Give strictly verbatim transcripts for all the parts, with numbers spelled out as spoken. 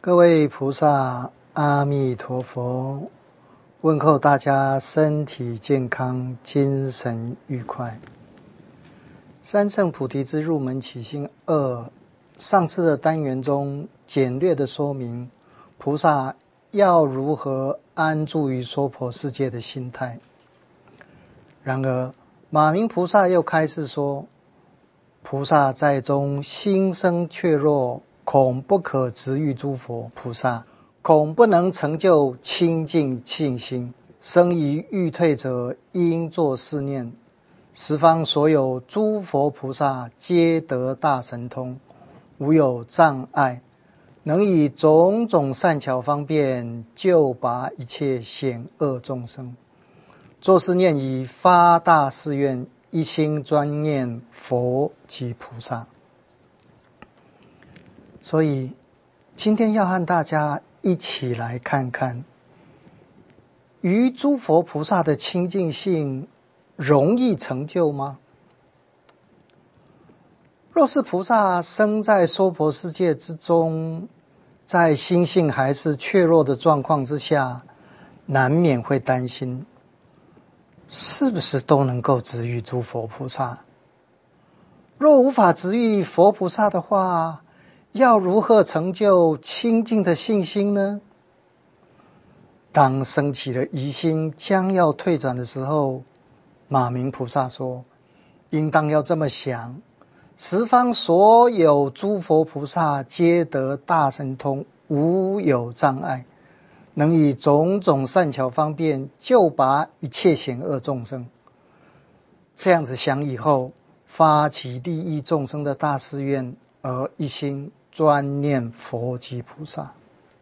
各位菩萨，阿弥陀佛！问候大家身体健康，精神愉快。三乘菩提之入门起心二，上次的单元中简略的说明菩萨要如何安住于娑婆世界的心态。然而马明菩萨又开示说，菩萨在中心生怯弱，恐不可直遇诸佛菩萨，恐不能成就清净信心。生于欲退者，应作是念：十方所有诸佛菩萨皆得大神通，无有障碍，能以种种善巧方便救拔一切险恶众生。作是念以发大誓愿，一心专念佛及菩萨。所以今天要和大家一起来看看，于诸佛菩萨的清净性容易成就吗？若是菩萨生在娑婆世界之中，在心性还是怯弱的状况之下，难免会担心，是不是都能够直遇诸佛菩萨？若无法直遇佛菩萨的话，要如何成就清净的信心呢？当升起了疑心将要退转的时候，马明菩萨说，应当要这么想：十方所有诸佛菩萨皆得大神通，无有障碍，能以种种善巧方便救拔一切险恶众生。这样子想以后，发起利益众生的大誓愿，而一心专念佛及菩萨。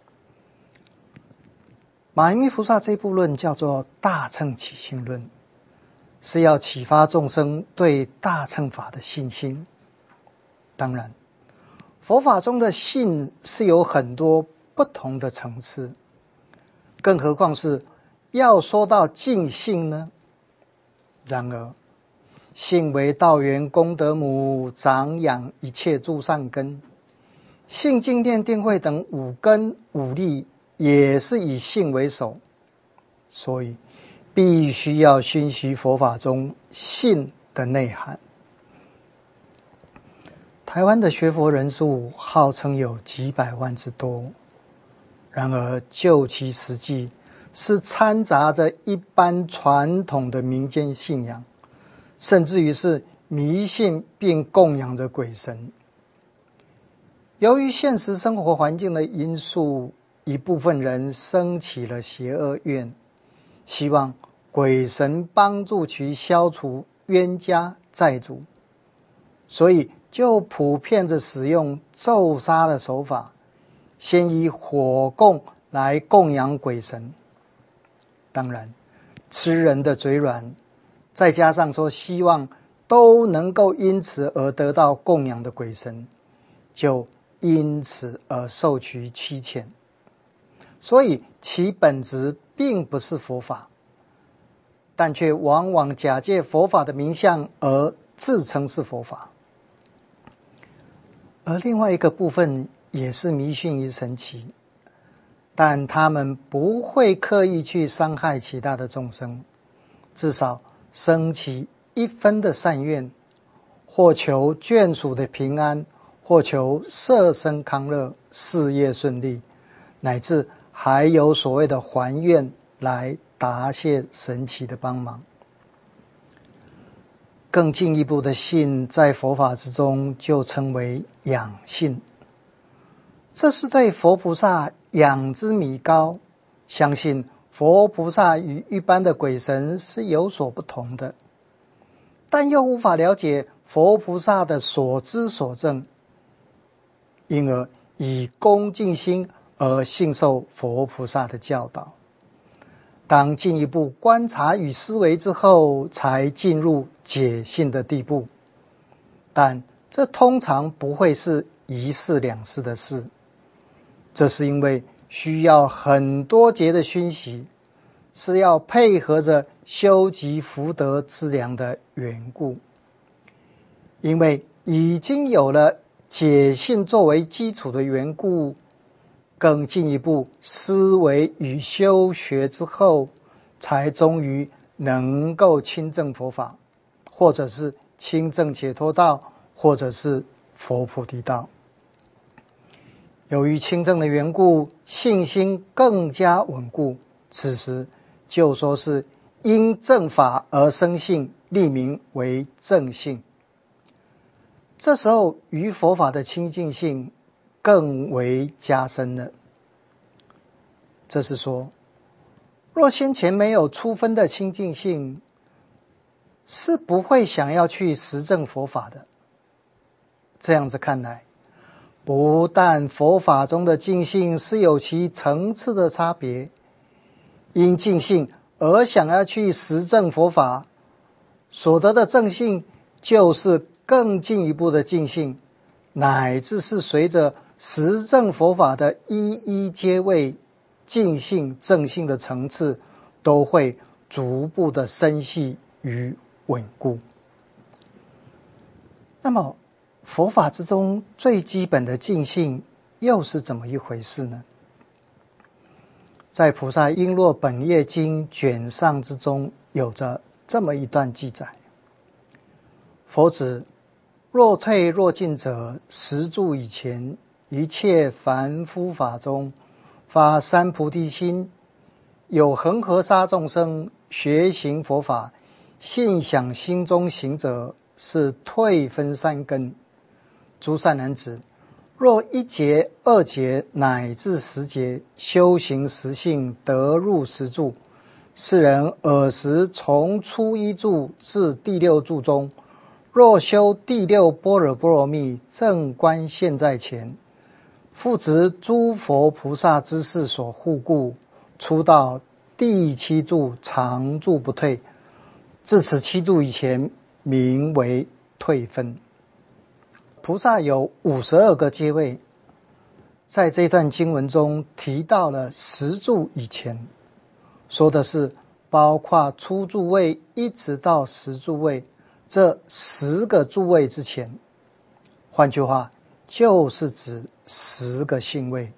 马明菩萨这部论叫做大乘起信论，是要启发众生对大乘法的信心。当然，佛法中的信是有很多不同的层次，更何况是要说到尽信呢？然而信为道源功德母，长养一切诸善根。信净念定慧等五根五力也是以信为首，所以必须要熏习佛法中信的内涵。台湾的学佛人数号称有几百万之多，然而就其实际，是掺杂着一般传统的民间信仰，甚至于是迷信并供养着鬼神。由于现实生活环境的因素，一部分人生起了邪恶愿，希望鬼神帮助其消除冤家债主，所以就普遍地使用咒杀的手法，先以火供来供养鬼神。当然，吃人的嘴软，再加上说希望都能够因此而得到供养的鬼神，就因此而受其欺欠，所以其本质并不是佛法，但却往往假借佛法的名相而自称是佛法。而另外一个部分也是迷信于神奇，但他们不会刻意去伤害其他的众生，至少生起一分的善愿，或求眷属的平安，或求色身康乐，事业顺利，乃至还有所谓的还愿来答谢神奇的帮忙。更进一步的信，在佛法之中就称为养信，这是对佛菩萨仰之弥高，相信佛菩萨与一般的鬼神是有所不同的，但又无法了解佛菩萨的所知所证，因而以恭敬心而信受佛菩萨的教导。当进一步观察与思维之后，才进入解信的地步，但这通常不会是一事两事的事，这是因为需要很多节的熏习，是要配合着修集福德资粮的缘故。因为已经有了解信作为基础的缘故， 更进一步思维与修学之后，才终于能够亲证佛法，或者是亲证解脱道，或者是佛菩提道。由于亲证的缘故，信心更加稳固，此时就说是因正法而生信，立名为正信。这时候于佛法的亲近性更为加深了。这是说，若先前没有初分的亲近性，是不会想要去实证佛法的。这样子看来，不但佛法中的净性是有其层次的差别，因净性而想要去实证佛法，所得的正性就是更进一步的净性，乃至是随着实证佛法的一一阶位，净性正性的层次都会逐步的深细与稳固。那么佛法之中最基本的净性又是怎么一回事呢？在《菩萨璎珞本业经》卷上之中有着这么一段记载：佛指若退若进者，十住以前，一切凡夫法中发三菩提心，有恒河沙众生学行佛法，信想心中行者，是退分三根。诸善男子，若一劫、二劫乃至十劫，修行实性，得入十住，是人尔时从初一住至第六住中，若修第六般若波罗蜜，正观现在前，复执诸佛菩萨之事所护故，出到第七住常住不退，至此七住以前，名为退分。菩萨有五十二个阶位，在这段经文中提到了十住以前，说的是包括初住位一直到十住位这十个住位之前，换句话就是指十个性位。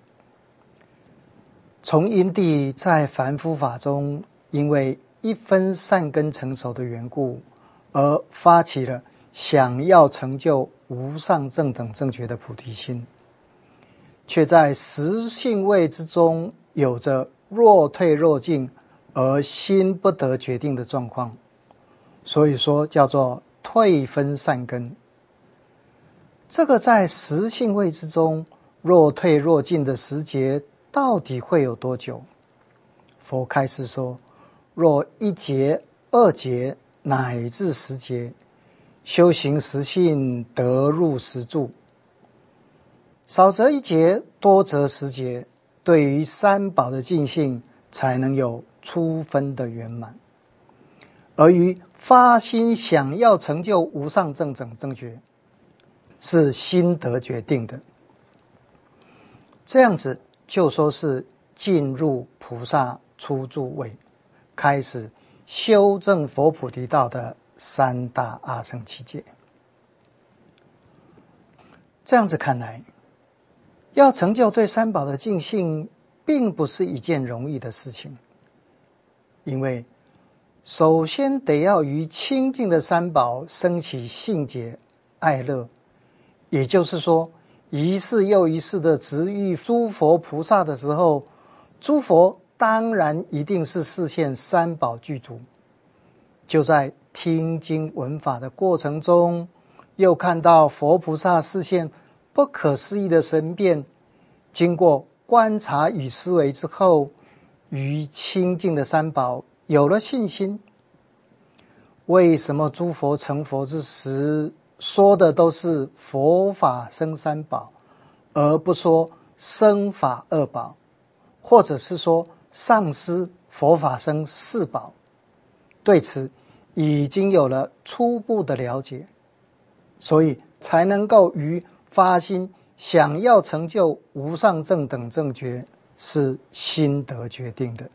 从因地在凡夫法中，因为一分善根成熟的缘故，而发起了想要成就无上正等正觉的菩提心，却在十性位之中有着若退若进而心不得决定的状况，所以说叫做退分善根。这个在十性位之中若退若进的时节到底会有多久？佛开示说，若一劫、二劫乃至十劫，修行实性，得入十住，少则一劫，多则十劫，对于三宝的净性才能有初分的圆满。而于发心想要成就无上正等正觉，是心得决定的。这样子就说是进入菩萨初住位，开始修正佛菩提道的三大阿僧祇劫。这样子看来，要成就对三宝的净性，并不是一件容易的事情。因为首先得要于清净的三宝升起信解、爱乐，也就是说，一世又一世的值遇诸佛菩萨的时候，诸佛当然一定是示现三宝具足。就在听经闻法的过程中，又看到佛菩萨示现不可思议的神变，经过观察与思维之后，于清净的三宝有了信心。为什么诸佛成佛之时说的都是佛法生三宝，而不说生法二宝，或者是说上师佛法生四宝？对此已经有了初步的了解，所以才能够于发心想要成就无上正等正觉，是心得决定的。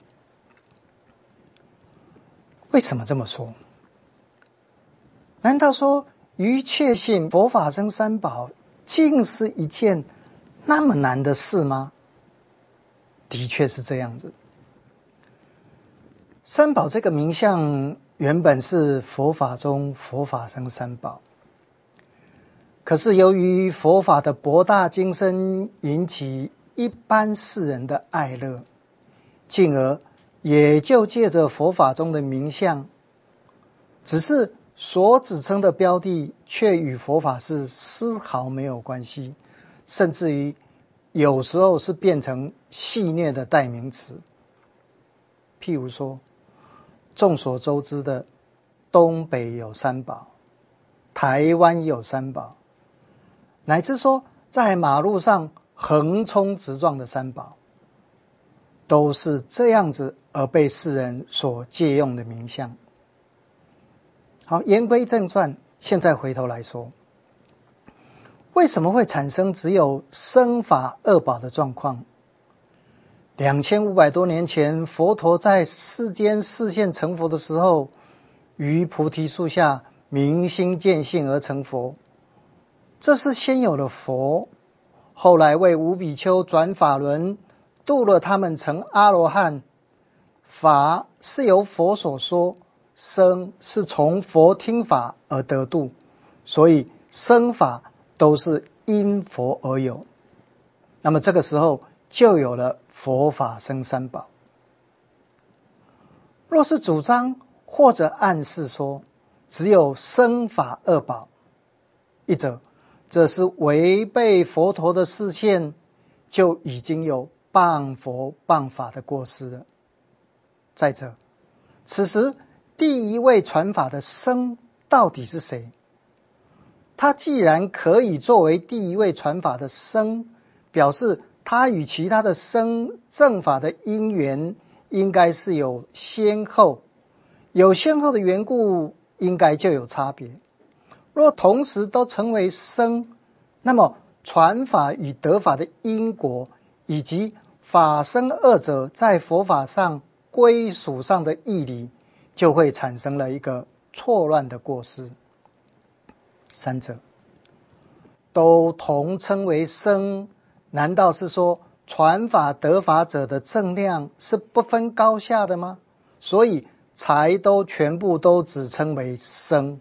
为什么这么说？难道说于确信佛法生三宝竟是一件那么难的事吗？ 的确是这样子。三宝这个名相原本是佛法中佛法僧三宝，可是由于佛法的博大精深，引起一般世人的爱乐，进而也就借着佛法中的名相，只是所指称的标的却与佛法是丝毫没有关系，甚至于有时候是变成戏谑的代名词。譬如说，众所周知的东北有三宝，台湾有三宝，乃至说在马路上横冲直撞的三宝，都是这样子而被世人所借用的名相。好，言归正传，现在回头来说，为什么会产生只有生法二宝的状况？两千五百多年前，佛陀在世间示现成佛的时候，于菩提树下明心见性而成佛，这是先有了佛，后来为五比丘转法轮，度了他们成阿罗汉。法是由佛所说，生是从佛听法而得度，所以生法都是因佛而有。那么这个时候就有了佛法僧三宝。若是主张或者暗示说只有生法二宝，一者这是违背佛陀的示现，就已经有谤佛谤法的过失了。再者，此时第一位传法的僧到底是谁？他既然可以作为第一位传法的僧，表示他与其他的僧正法的因缘应该是有先后，有先后的缘故，应该就有差别。若同时都成为僧，那么传法与得法的因果，以及法僧二者在佛法上归属上的义理，就会产生了一个错乱的过失。三者都同称为僧，难道是说传法得法者的正量是不分高下的吗？所以才都全部都只称为僧。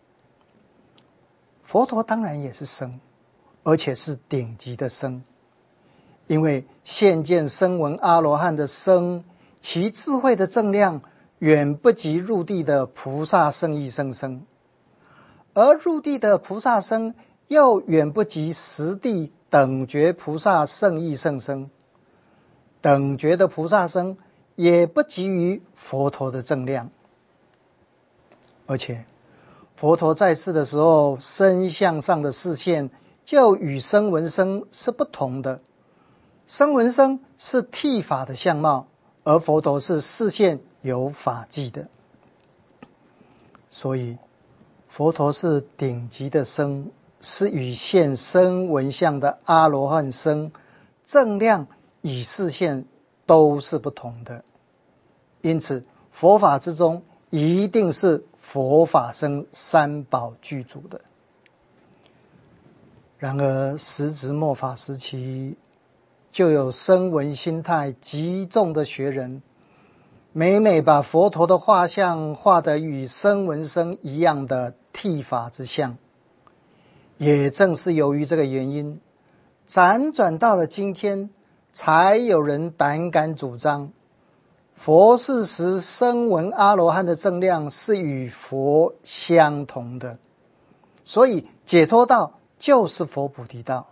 佛陀当然也是僧，而且是顶级的僧，因为现见声闻阿罗汉的僧，其智慧的正量远不及入地的菩萨圣意圣僧，而入地的菩萨僧又远不及实地等觉菩萨圣意圣僧，等觉的菩萨僧也不及于佛陀的正量。而且佛陀在世的时候，身相上的示现就与声闻僧是不同的。声闻僧是剃法的相貌，而佛陀是示现有法纪的。所以佛陀是顶级的僧，是与现声闻相的阿罗汉僧正量与示现都是不同的。因此佛法之中一定是佛法僧三宝具足的。然而时值末法时期，就有声闻心态极重的学人，每每把佛陀的画像画得与声闻僧一样的剃法之相。也正是由于这个原因，辗转到了今天，才有人胆敢主张佛世时声闻阿罗汉的正量是与佛相同的，所以解脱道就是佛菩提道。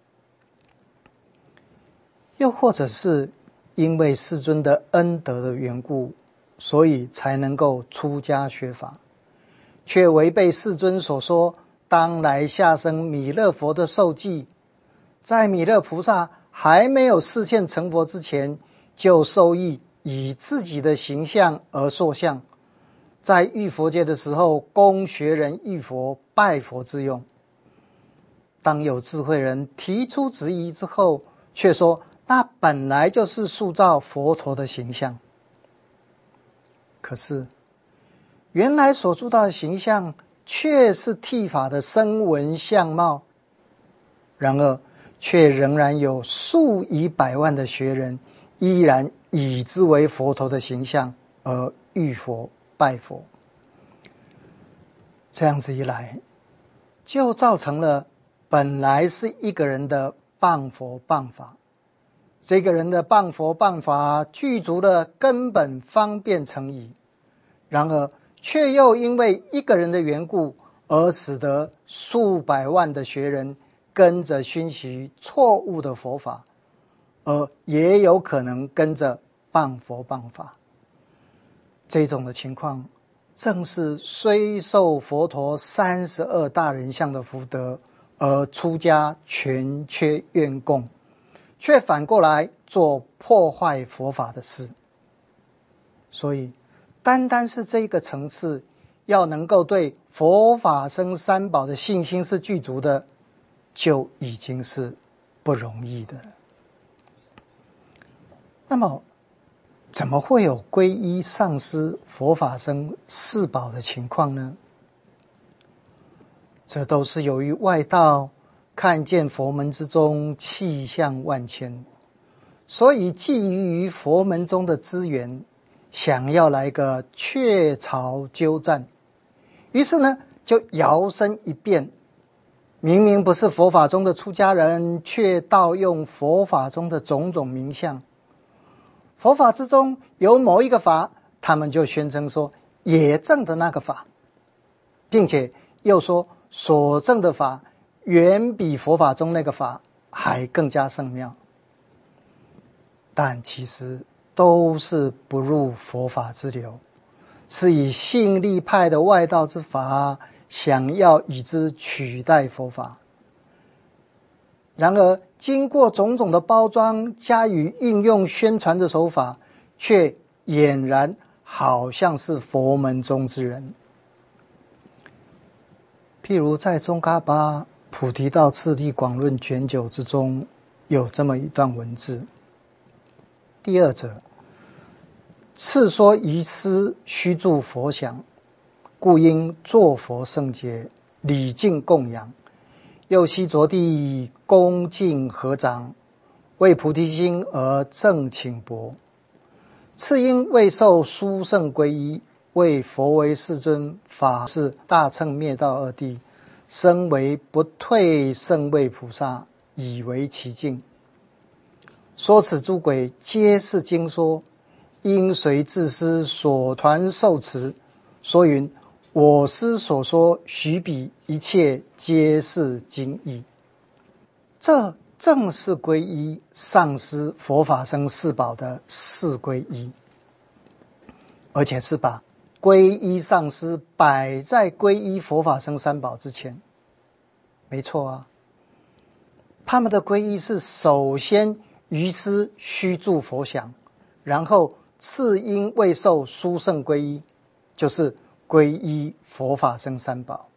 又或者是因为世尊的恩德的缘故，所以才能够出家学法，却违背世尊所说当来下生弥勒佛的受记，在弥勒菩萨还没有示现成佛之前，就受意以自己的形象而塑像，在遇佛界的时候供学人遇佛拜佛之用。当有智慧人提出质疑之后，却说那本来就是塑造佛陀的形象。可是原来所塑造的形象却是剃法的声闻相貌，然而却仍然有数以百万的学人依然以之为佛陀的形象而遇佛拜佛。这样子一来，就造成了本来是一个人的谤佛谤法，这个人的谤佛谤法具足了根本方便诚意，然而却又因为一个人的缘故而使得数百万的学人跟着熏习错误的佛法，而也有可能跟着谤佛谤法。这种的情况正是虽受佛陀三十二大人相的福德而出家全缺愿供，却反过来做破坏佛法的事。所以单单是这个层次，要能够对佛法僧三宝的信心是具足的，就已经是不容易的了。那么怎么会有皈依上师佛法僧四宝的情况呢？这都是由于外道看见佛门之中气象万千，所以觊觎于佛门中的资源，想要来个鹊巢鸠占，于是呢就摇身一变，明明不是佛法中的出家人，却盗用佛法中的种种名相。佛法之中有某一个法，他们就宣称说也证的那个法，并且又说所证的法远比佛法中那个法还更加圣妙，但其实都是不入佛法之流，是以信力派的外道之法，想要以之取代佛法。然而经过种种的包装加以应用宣传的手法，却俨然好像是佛门中之人。譬如在宗喀巴菩提道次第广论卷九之中，有这么一段文字：第二者，次说遗失虚住佛想，故应作佛圣节，礼敬供养，又悉着地恭敬合掌，为菩提心而正请钵。次因未受殊胜皈依，为佛为世尊，法是大乘灭道二谛，身为不退圣位菩萨，以为其境。说此诸鬼皆是经说，因随自师所传受持，说云我师所说许彼一切皆是经义。这正是皈依上师佛法僧四宝的四皈依，而且是把皈依上师摆在皈依佛法僧三宝之前。没错啊，他们的皈依是首先于师虚住佛想，然后次因未受殊胜皈依，就是皈依佛法僧三宝。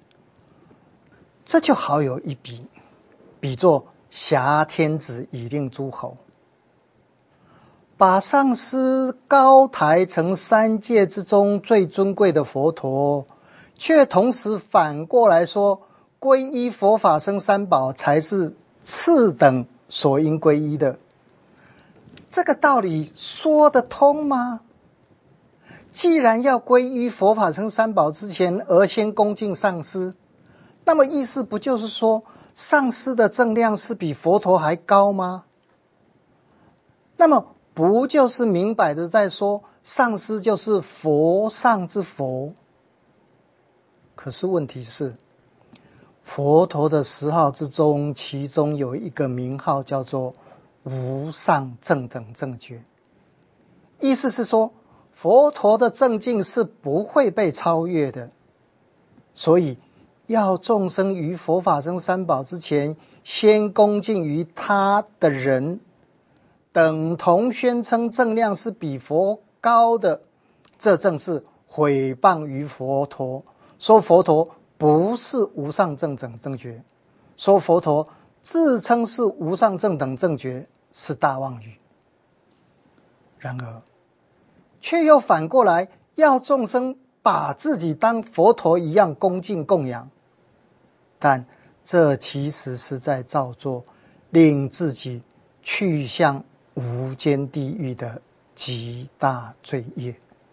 这就好有一比，比作挟天子以令诸侯，把上师高抬成三界之中最尊贵的佛陀，却同时反过来说皈依佛法僧三宝才是次等所应皈依的。这个道理说得通吗？既然要皈依佛法僧三宝之前而先恭敬上师，那么意思不就是说上师的正量是比佛陀还高吗？那么不就是明摆的在说上师就是佛上之佛？可是问题是，佛陀的十号之中，其中有一个名号叫做无上正等正觉，意思是说佛陀的正境是不会被超越的，所以要众生于佛法僧三宝之前先恭敬于他的人，等同宣称正量是比佛高的，这正是毁谤于佛陀，说佛陀不是无上正等正觉，说佛陀自称是无上正等正觉，是大妄语。然而却又反过来要众生把自己当佛陀一样恭敬供养，但这其实是在造作，令自己去向无间地狱的极大罪业。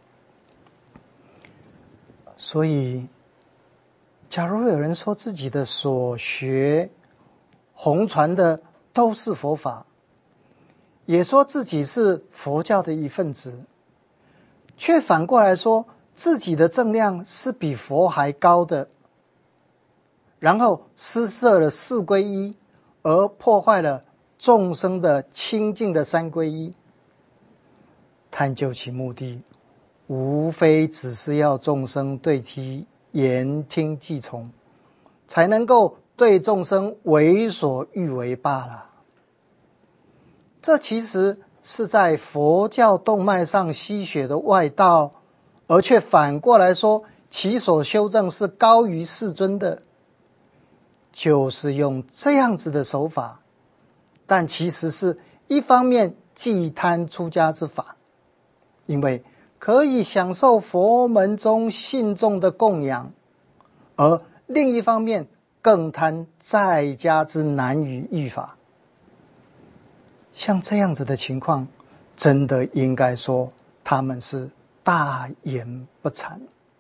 所以假如有人说自己的所学弘传的都是佛法，也说自己是佛教的一份子，却反过来说自己的正量是比佛还高的，然后施设了四皈依，而破坏了众生的清净的三皈依，探究其目的，无非只是要众生对其言听计从，才能够对众生为所欲为罢了。这其实是在佛教动脉上吸血的外道，而却反过来说其所修正是高于世尊的，就是用这样子的手法，但其实是一方面忌贪出家之法，因为可以享受佛门中信众的供养，而另一方面更贪在家之难于遇法。像这样子的情况，真的应该说他们是大言不惭。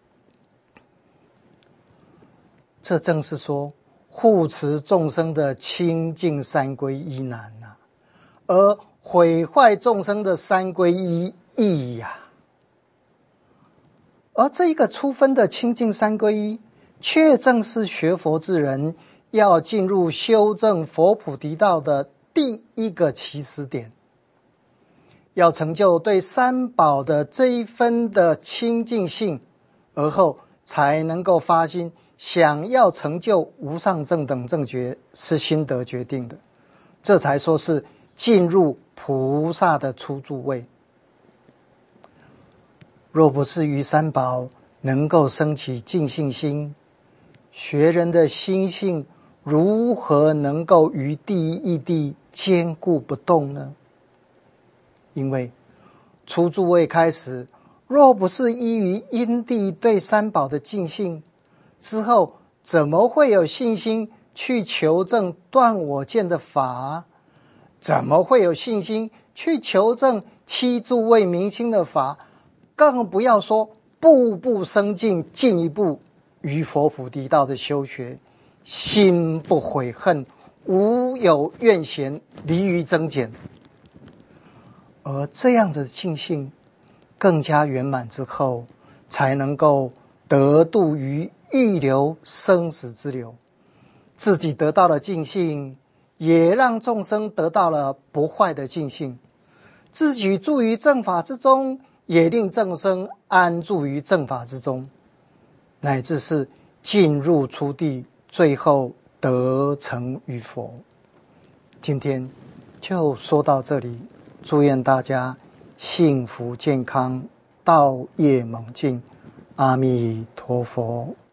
这正是说护持众生的清净三皈依难啊，而毁坏众生的三皈依易呀。而这一个初分的清净三皈依，却正是学佛之人要进入修正佛菩提道的第一个起始点。要成就对三宝的这一分的清净性，而后才能够发心想要成就无上正等正觉，是心得决定的，这才说是进入菩萨的初住位。若不是于三宝能够升起净信心，学人的心性如何能够于第一义谛坚固不动呢？因为初住位开始，若不是依于因地对三宝的净信，之后怎么会有信心去求证断我见的法？怎么会有信心去求证七住位明心的法？更不要说步步升进，进一步于佛菩提道的修学，心不悔恨，无有怨嫌，离于增减。而这样子的净信更加圆满之后，才能够得度于欲流生死之流，自己得到了净信，也让众生得到了不坏的净信，自己住于正法之中，也令众生安住于正法之中，乃至是进入初地，最后得成于佛。今天就说到这里，祝愿大家幸福健康，道业猛进，阿弥陀佛。